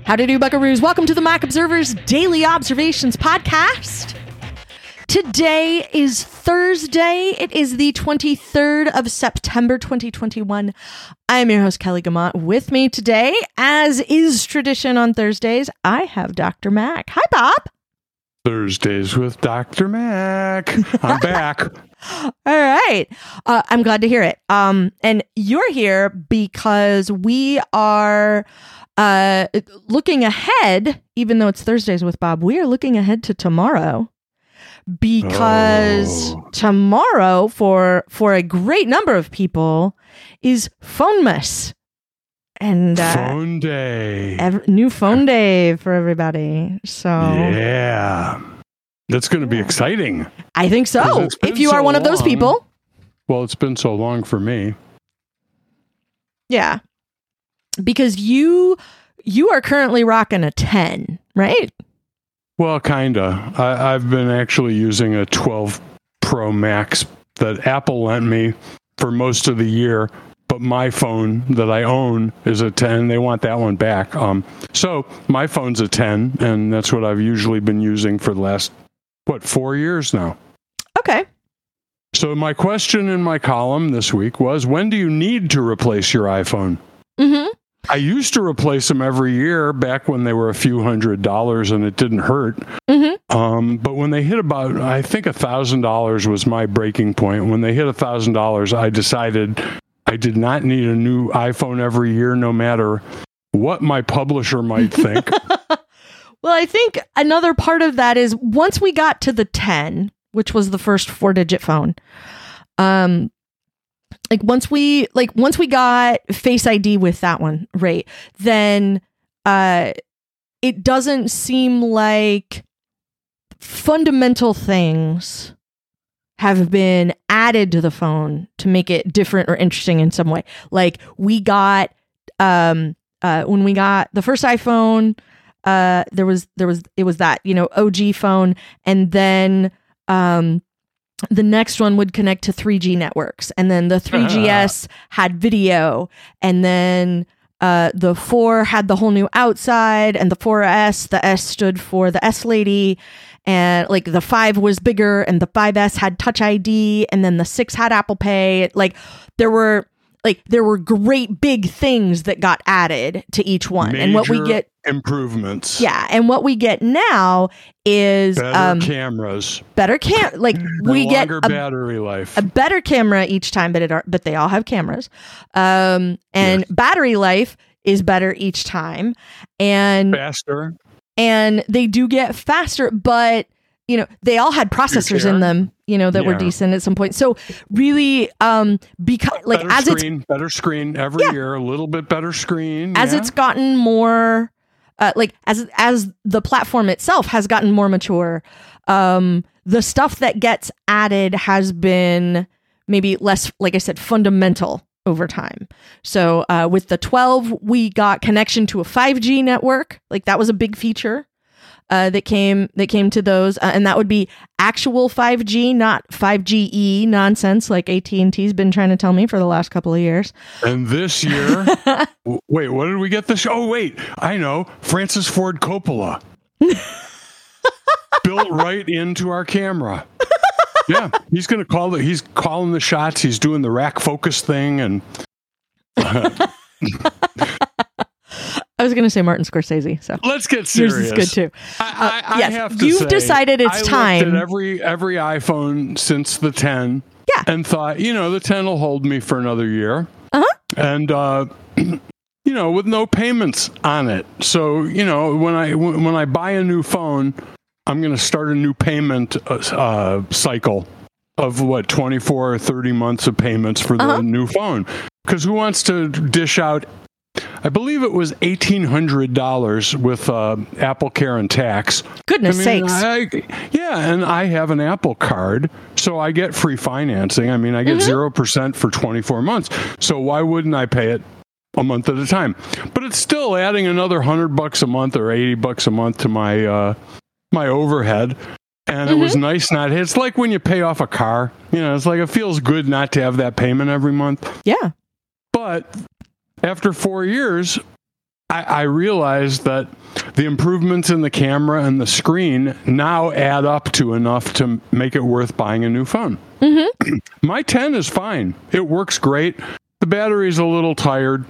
Howdy do, buckaroos. Welcome to the Mac Observer's Daily Observations podcast. Today is Thursday. It is the 23rd of September, 2021. I'm your host, Kelly Guimont. With me today, as is tradition on Thursdays, I have Dr. Mac. Hi, Bob. Thursdays with Dr. Mac. I'm back. All right. I'm glad to hear it. And you're here because we are looking ahead, even though it's Thursdays with Bob, we are looking ahead to tomorrow. Because tomorrow, for a great number of people, is Phonemas. And phone day. New phone day for everybody. So yeah, that's going to be exciting. I think so. If you are one of those people. Well, it's been so long for me. Yeah, because you are currently rocking a 10, right? Well, kinda. I've been actually using a 12 Pro Max that Apple lent me for most of the year. But my phone that I own is a 10. They want that one back. So my phone's a 10, and that's what I've usually been using for the last, 4 years now. Okay. So my question in my column this week was, when do you need to replace your iPhone? Mm-hmm. I used to replace them every year back when they were a few $100s and it didn't hurt. Mm-hmm. But when they hit about, I think $1,000 was my breaking point. When they hit $1,000, I decided I did not need a new iPhone every year, no matter what my publisher might think. Well, I think another part of that is once we got to the 10, which was the first 4-digit phone, once we got Face ID with that one, right? Then it doesn't seem like fundamental things have been added to the phone to make it different or interesting in some way. Like we got when we got the first iPhone, it was that, OG phone, and then the next one would connect to 3G networks, and then the 3GS had video, and then the 4 had the whole new outside, and the 4S, the S stood for the S lady. And the 5 was bigger, and the 5S had Touch ID, and then the 6 had Apple Pay. There were great big things that got added to each one. Major and what we get improvements. Yeah, and what we get now is better cameras. We get longer battery life. A better camera each time, but they all have cameras. And yes. Battery life is better each time, and faster. And they do get faster, but they all had processors in them, that were decent at some point. So really, because better screen every year, a little bit better screen. As it's gotten more, as the platform itself has gotten more mature, the stuff that gets added has been maybe less, like I said, fundamental over time. So with the 12, we got connection to a 5G network. That was a big feature that came to those, and that would be actual 5G, not 5GE nonsense like AT&T's been trying to tell me for the last couple of years. And this year, wait, what did we get this? Oh wait, I know, Francis Ford Coppola built right into our camera. Yeah, he's going to he's calling the shots. He's doing the rack focus thing. And I was going to say Martin Scorsese. So let's get serious. Yours is good too. I have to You've decided it's time. I looked at every iPhone since the 10. Yeah. And thought, the 10 will hold me for another year. Uh-huh. And, with no payments on it. So, when I buy a new phone, I'm going to start a new payment cycle of 24 or 30 months of payments for the new phone. Because who wants to dish out, I believe it was $1,800 with Apple Care and tax. Goodness sakes. And I have an Apple card, so I get free financing. I get 0% for 24 months. So why wouldn't I pay it a month at a time? But it's still adding another $100 a month or $80 a month to my my overhead. And it was nice not. It's like when you pay off a car. It's like it feels good not to have that payment every month. Yeah. But after 4 years, I realized that the improvements in the camera and the screen now add up to enough to make it worth buying a new phone. Mm-hmm. My 10 is fine. It works great. The battery's a little tired.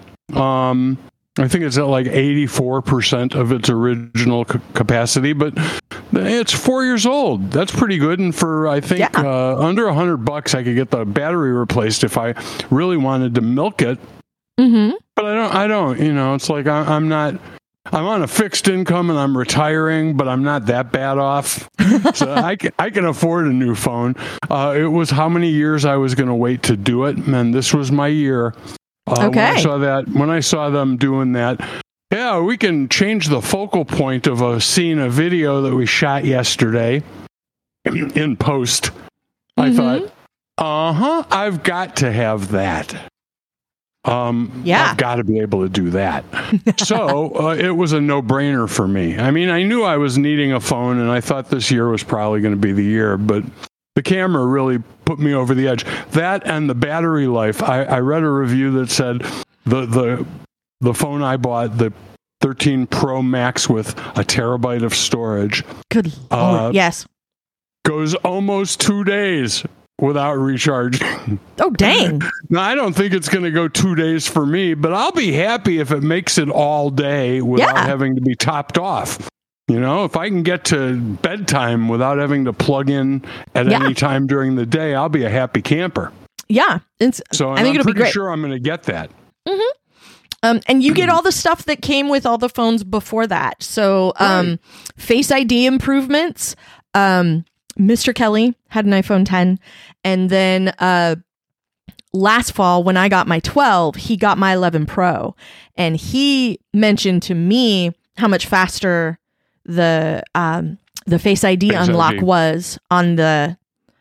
I think it's at like 84% of its original capacity, but it's 4 years old. That's pretty good. And for, I think, under $100, I could get the battery replaced if I really wanted to milk it. Mm-hmm. But I don't, it's like I'm on a fixed income and I'm retiring, but I'm not that bad off. So I can afford a new phone. It was how many years I was going to wait to do it. And this was my year. Okay. When I saw them doing that, yeah, we can change the focal point of a video that we shot yesterday in post. I thought, I've got to have that. I've got to be able to do that. So it was a no-brainer for me. I mean, I knew I was needing a phone, and I thought this year was probably going to be the year, but the camera really put me over the edge. That and the battery life. I read a review that said the phone I bought, the 13 Pro Max with a terabyte of storage, good Lord, yes, goes almost 2 days without recharging. Oh, dang. Now, I don't think it's going to go 2 days for me, but I'll be happy if it makes it all day without having to be topped off. If I can get to bedtime without having to plug in at any time during the day, I'll be a happy camper. Yeah. I think it'll be great. Sure I'm going to get that. Mm-hmm. And you get all the stuff that came with all the phones before that. So Face ID improvements. Mr. Kelly had an iPhone 10. And then last fall, when I got my 12, he got my 11 Pro. And he mentioned to me how much faster the Face ID unlock was on the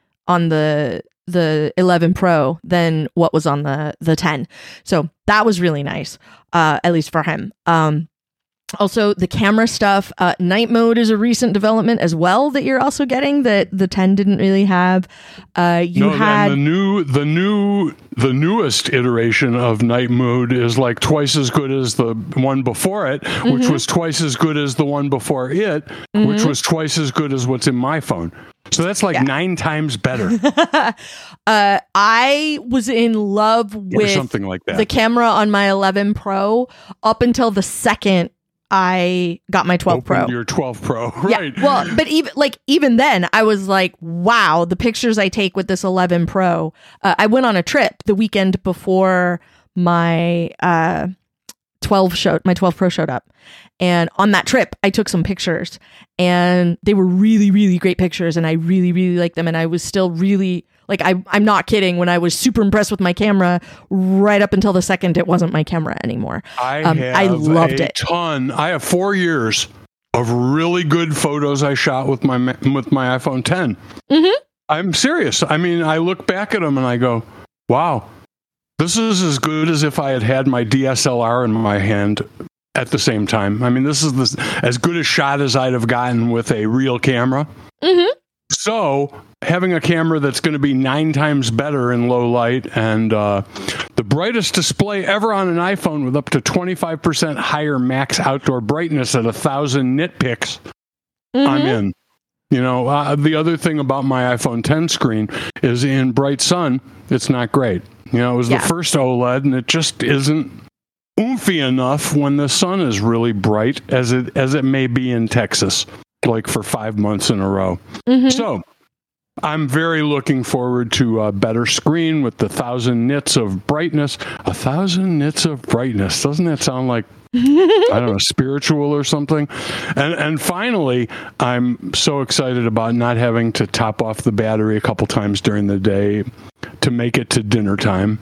11 Pro than what was on the 10. So that was really nice, at least for him. Also, the camera stuff, night mode is a recent development as well that you're also getting that the 10 didn't really have. The newest iteration of night mode is like twice as good as the one before it, which was twice as good as the one before it, which was twice as good as what's in my phone. So that's like 9 times better. I was in love with something like that. The camera on my 11 Pro up until the second I got my 12 Pro. Your 12 Pro, right? Yeah. Well, but even then, I was like, wow, the pictures I take with this 11 Pro. I went on a trip the weekend before my 12 Pro showed up, and on that trip, I took some pictures, and they were really, really great pictures, and I really, really liked them, and I was still really. Like, I'm not kidding when I was super impressed with my camera right up until the second it wasn't my camera anymore. I loved it. I have 4 years of really good photos I shot with my iPhone 10. Mm-hmm. I'm serious. I mean, I look back at them and I go, wow, this is as good as if I had my DSLR in my hand at the same time. I mean, this is as good a shot as I'd have gotten with a real camera. Mm-hmm. So having a camera that's going to be 9 times better in low light and the brightest display ever on an iPhone with up to 25% higher max outdoor brightness at 1,000 nitpicks, I'm in. The other thing about my iPhone 10 screen is in bright sun, it's not great. It was the first OLED, and it just isn't oomphy enough when the sun is really bright as it may be in Texas. Like for 5 months in a row. Mm-hmm. So I'm very looking forward to a better screen with the 1,000 nits of brightness. 1,000 nits of brightness. Doesn't that sound like, I don't know, spiritual or something? And finally, I'm so excited about not having to top off the battery a couple times during the day to make it to dinner time.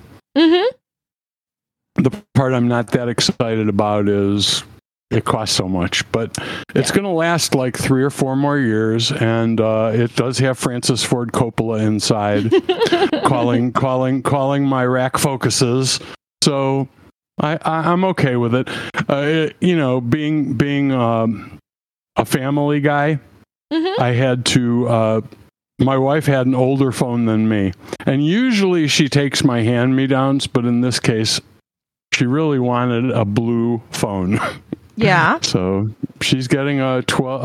Mm-hmm. The part I'm not that excited about is it costs so much, but it's going to last like 3 or 4 more years, and it does have Francis Ford Coppola inside, calling my rack focuses. So I'm okay with it. Being a family guy, I had to. My wife had an older phone than me, and usually she takes my hand-me-downs, but in this case, she really wanted a blue phone. Yeah. So she's getting a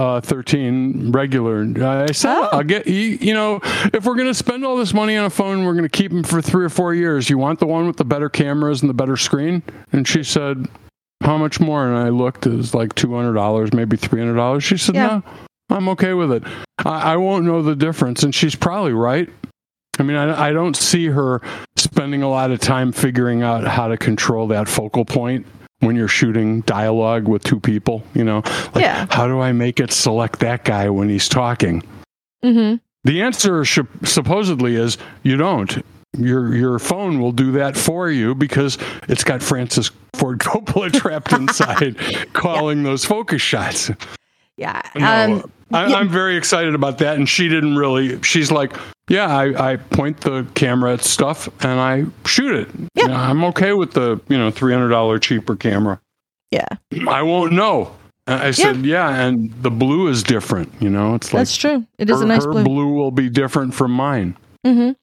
13 regular. I said, I'll get you know, if we're going to spend all this money on a phone, we're going to keep them for 3 or 4 years. You want the one with the better cameras and the better screen? And she said, how much more? And I looked, it was like $200, maybe $300. She said, no, I'm okay with it. I won't know the difference. And she's probably right. I mean, I don't see her spending a lot of time figuring out how to control that focal point when you're shooting dialogue with 2 people, you know, like, how do I make it select that guy when he's talking? Mm-hmm. The answer supposedly is you don't. Your phone will do that for you because it's got Francis Ford Coppola trapped inside calling those focus shots. Yeah. No, I'm very excited about that. And she didn't really, she's like, I point the camera at stuff and I shoot it. Yeah. You know, I'm okay with the, $300 cheaper camera. Yeah. I won't know. I said, and the blue is different. It's like, that's true. It is a nice blue. Her blue will be different from mine. Mm-hmm.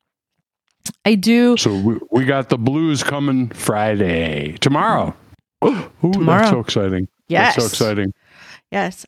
I do. So we got the blues coming tomorrow. Ooh, tomorrow. That's so exciting. Yes. That's so exciting. Yes.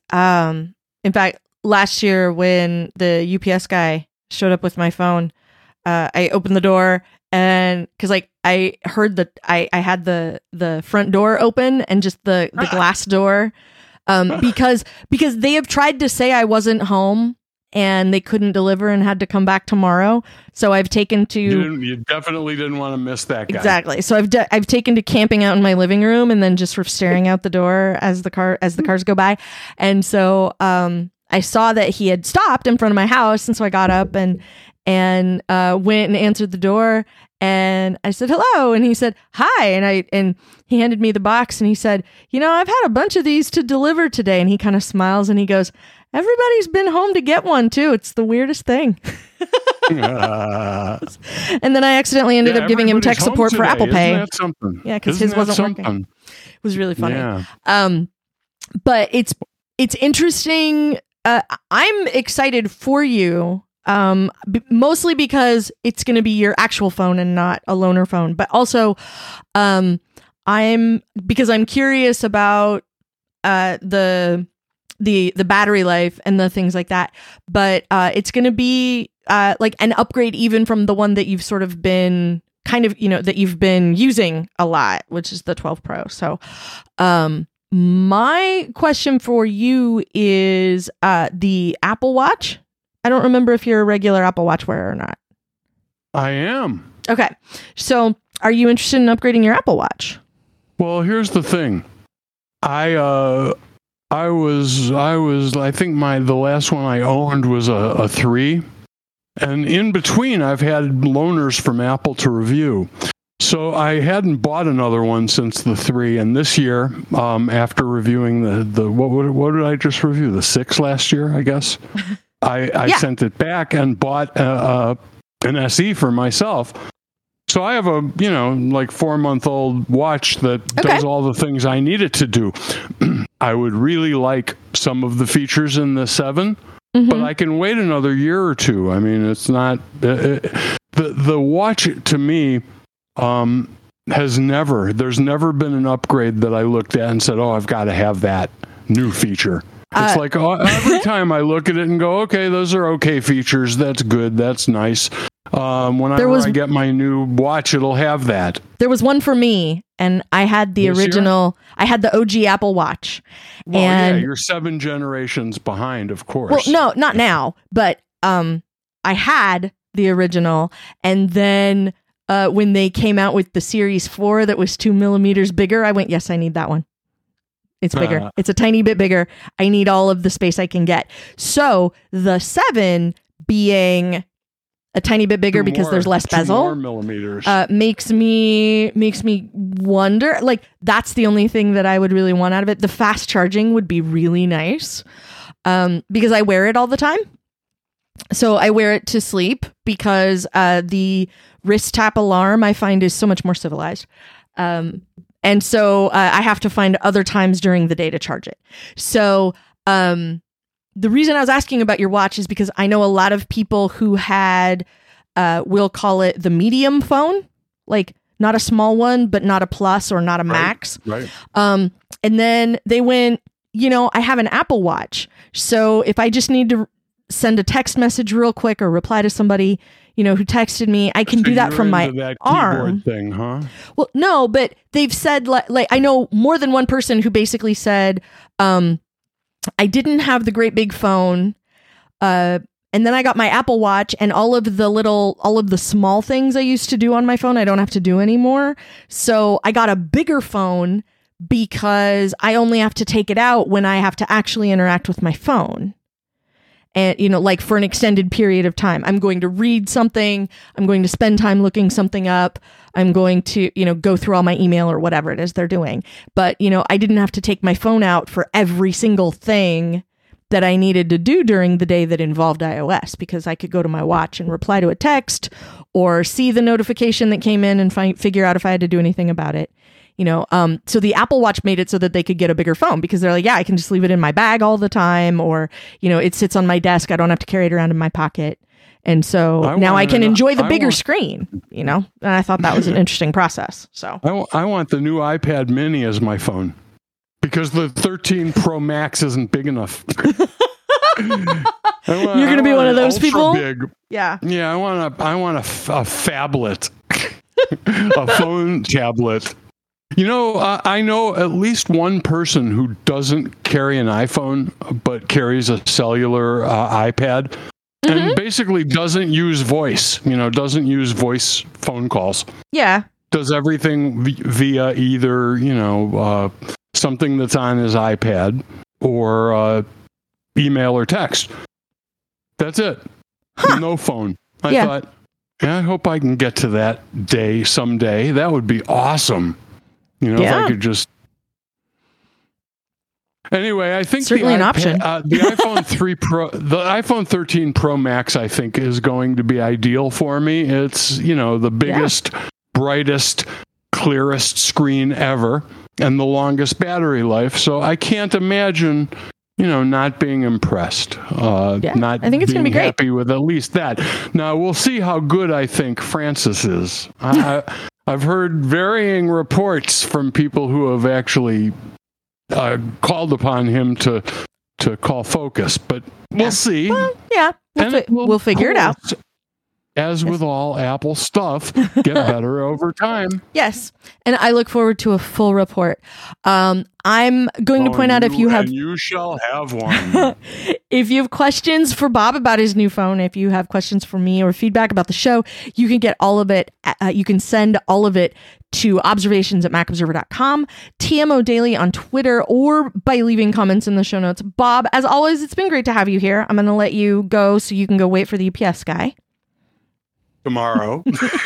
In fact, last year when the UPS guy showed up with my phone, I opened the door and because I heard that I had the front door open and just the glass door because they have tried to say I wasn't home and they couldn't deliver and had to come back tomorrow. So I've taken to you definitely didn't want to miss that guy. Exactly. So I've taken to camping out in my living room and then just sort of staring out the door as the cars go by. And so I saw that he had stopped in front of my house, and so I got up and went and answered the door, and I said hello, and he said hi, and he handed me the box, and he said, I've had a bunch of these to deliver today, and he kind of smiles and he goes, everybody's been home to get one too. It's the weirdest thing. And then I accidentally ended up giving him tech support for Apple Pay. Isn't that something? Yeah, because his wasn't working. It was really funny. Yeah. But it's interesting. I'm excited for you. Mostly because it's going to be your actual phone and not a loaner phone, but also, I'm curious about, the battery life and the things like that, but, it's going to be, like an upgrade even from the one that you've sort of been kind of, that you've been using a lot, which is the 12 Pro. So, my question for you is, the Apple Watch. I don't remember if you're a regular Apple Watch wearer or not. I am. Okay. So are you interested in upgrading your Apple Watch? Well, here's the thing. I think the last one I owned was a 3. And in between, I've had loaners from Apple to review. So I hadn't bought another one since the 3. And this year, after reviewing what did I just review? The 6 last year, I guess. I sent it back and bought an SE for myself. So I have a, 4-month-old watch that does all the things I need it to do. I would really like some of the features in the 7, but I can wait another year or 2. I mean, it's not... the watch, to me, there's never been an upgrade that I looked at and said, oh, I've got to have that new feature. It's like every time I look at it and go, okay, those are okay features. That's good. That's nice. Whenever I get my new watch, it'll have that. There was one for me, and I had the original. I had the OG Apple Watch. Well, and you're 7 generations behind, of course. Well, no, not now, but I had the original, and then when they came out with the Series 4 that was 2 millimeters bigger, I went, yes, I need that one. It's bigger. It's a tiny bit bigger. I need all of the space I can get. So the 7 being a tiny bit bigger because there's less bezel, 2 more millimeters, makes me wonder. Like, that's the only thing that I would really want out of it. The fast charging would be really nice, because I wear it all the time. So I wear it to sleep because the wrist tap alarm I find is so much more civilized. And so I have to find other times during the day to charge it. So the reason I was asking about your watch is because I know a lot of people who had, we'll call it the medium phone, like not a small one, but not a plus or not a max. Right. And then they went, I have an Apple Watch. So if I just need to send a text message real quick or reply to somebody, who texted me, I can do that from my that arm. Keyboard thing, huh? Well, no, but they've said like I know more than one person who basically said, I didn't have the great big phone. And then I got my Apple Watch, and all of the small things I used to do on my phone, I don't have to do anymore. So I got a bigger phone because I only have to take it out when I have to actually interact with my phone. And, like for an extended period of time, I'm going to read something. I'm going to spend time looking something up. I'm going to, go through all my email or whatever it is they're doing. But, I didn't have to take my phone out for every single thing that I needed to do during the day that involved iOS, because I could go to my watch and reply to a text or see the notification that came in and figure out if I had to do anything about it. So the Apple Watch made it so that they could get a bigger phone, because they're like, yeah, I can just leave it in my bag all the time, or, it sits on my desk. I don't have to carry it around in my pocket. And so now I can enjoy the bigger screen, and I thought that was an interesting process. So I want the new iPad mini as my phone, because the 13 Pro Max isn't big enough. You're going to be one of those people? Big. Yeah. Yeah, I want a phablet, a phone tablet. I know at least one person who doesn't carry an iPhone, but carries a cellular iPad, and basically doesn't use voice, doesn't use voice phone calls. Yeah. Does everything via either, something that's on his iPad or email or text. That's it. Huh. No phone. I thought, I hope I can get to that day someday. That would be awesome. If I could just. Anyway, I think certainly an option. The iPhone 3 Pro, the iPhone 13 Pro Max, I think is going to be ideal for me. It's the biggest, brightest, clearest screen ever, and the longest battery life. So I can't imagine, not being impressed. Not I think it's going to be great. Happy with at least that. Now we'll see how good I think Francis is. I've heard varying reports from people who have actually called upon him to call focus, but we'll see. Well, yeah, we'll figure it out. As with all Apple stuff, get better over time. Yes, and I look forward to a full report. I'm going to point out if you have... And you shall have one. If you have questions for Bob about his new phone, if you have questions for me or feedback about the show, you can get all of it. You can send all of it to observations@macobserver.com, TMO Daily on Twitter, or by leaving comments in the show notes. Bob, as always, it's been great to have you here. I'm going to let you go so you can go wait for the UPS guy. Tomorrow.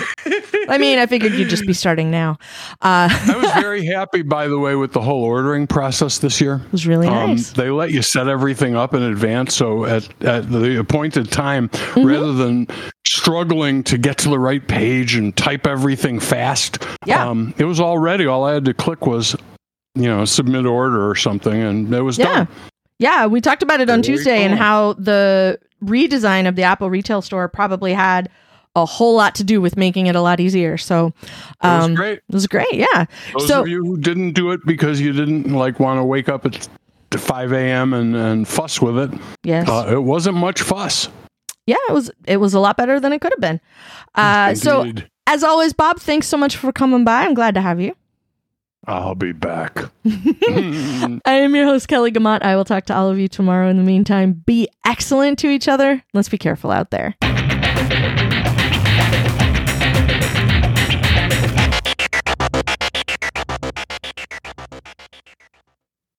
I mean, I figured you'd just be starting now. I was very happy, by the way, with the whole ordering process this year. It was really nice. They let you set everything up in advance. So at the appointed time, rather than struggling to get to the right page and type everything fast, it was all ready. All I had to click was, submit order or something, and it was done. Yeah, we talked about it on Tuesday and how the redesign of the Apple retail store probably had a whole lot to do with making it a lot easier. So it was great. It was great, yeah. Those of you who didn't do it because you didn't want to wake up at 5 a.m. and fuss with it. Yes. It wasn't much fuss. Yeah, it was a lot better than it could have been. So as always, Bob, thanks so much for coming by. I'm glad to have you. I'll be back. I am your host, Kelly Guimont. I will talk to all of you tomorrow. In the meantime, be excellent to each other. Let's be careful out there.